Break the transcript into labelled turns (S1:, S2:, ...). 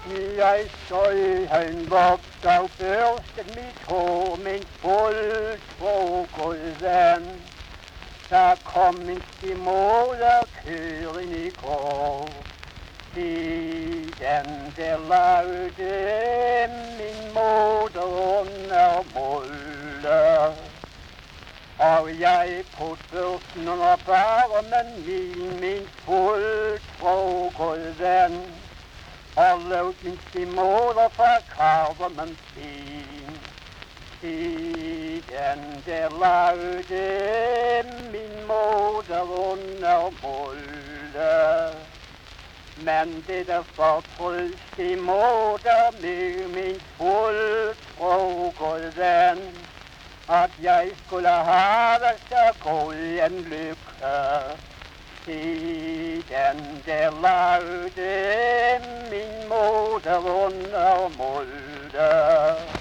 S1: Jeg stod han vogt og børstet mit hår, men fuldt frugtet vand. Der kom min stimol og køren i går. Den der lavede min moder under måler. Og jeg på børsen under barmen min fuldt frugtet vand. Og lavede min stimol fra karvemens ben. Den der lavede min moder under måler. Men det der fortrøst i moder med min fuldt frugtet vand, at jeg skulle have så god en lykke. Den der lavede min moder under mål.